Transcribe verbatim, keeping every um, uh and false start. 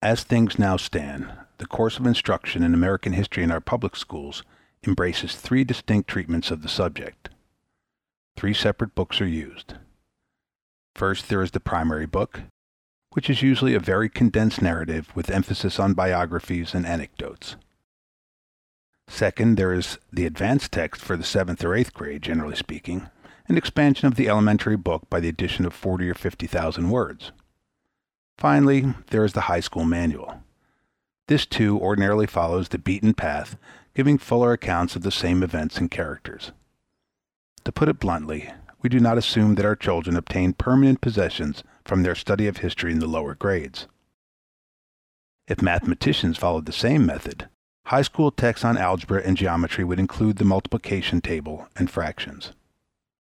As things now stand, the course of instruction in American history in our public schools embraces three distinct treatments of the subject. Three separate books are used. First, there is the primary book, which is usually a very condensed narrative with emphasis on biographies and anecdotes. Second, there is the advanced text for the seventh or eighth grade, generally speaking, an expansion of the elementary book by the addition of forty or fifty thousand words. Finally, there is the high school manual. This, too, ordinarily follows the beaten path, giving fuller accounts of the same events and characters. To put it bluntly, we do not assume that our children obtain permanent possessions from their study of history in the lower grades. If mathematicians followed the same method, high school texts on algebra and geometry would include the multiplication table and fractions.